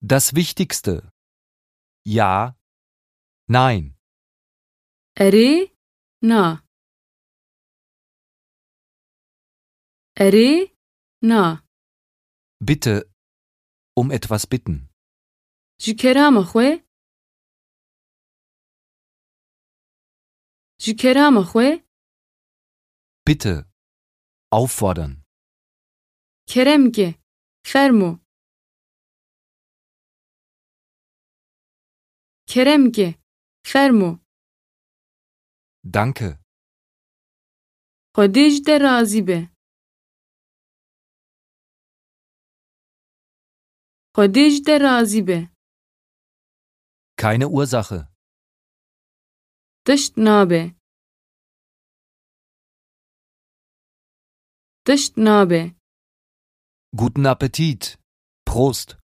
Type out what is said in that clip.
Das Wichtigste. Ja, nein. أري نا أري نا Bitte um etwas bitten. ji kerama xwe ji kerama xwe Bitte auffordern. keremge fermo keremge fermo Danke. خودش ده راضی به خودش ده راضی به Keine Ursache. تشت نابه تشت نابه Guten Appetit. Prost.